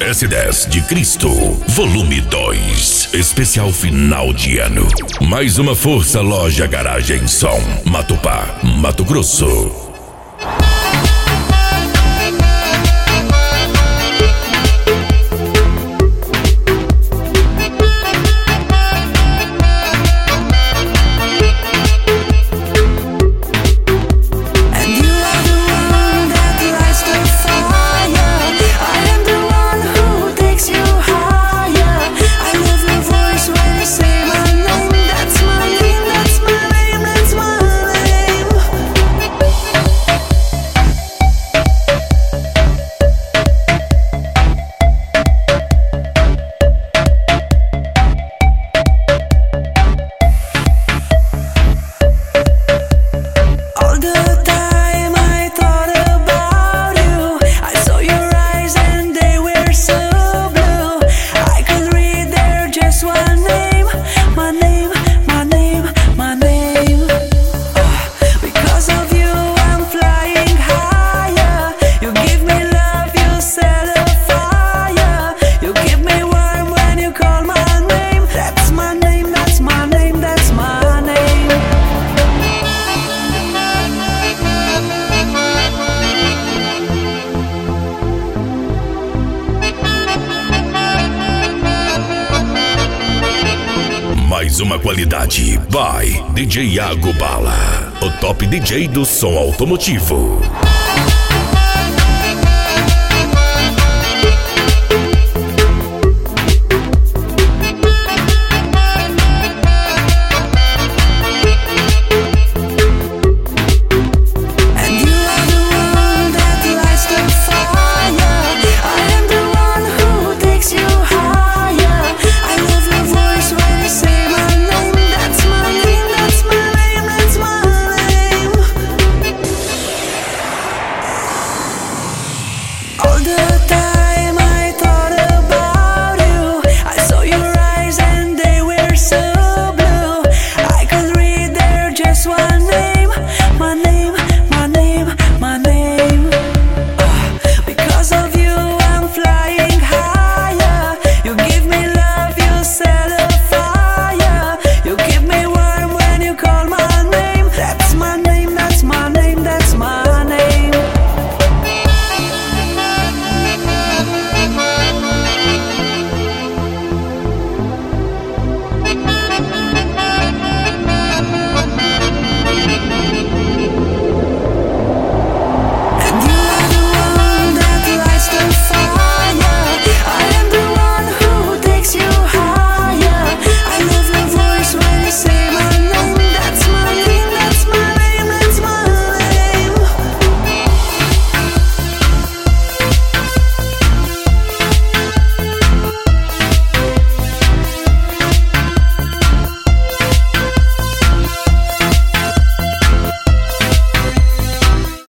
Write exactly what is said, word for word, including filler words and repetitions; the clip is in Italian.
S dez de Cristo, volume dois. Especial final de ano. Mais uma força loja garagem som. Matupá, Mato Grosso. Mais uma qualidade by D J Iago Bala, o top D J do som automotivo. All the time I thought about you. I saw your eyes and they were so blue. I could read there just one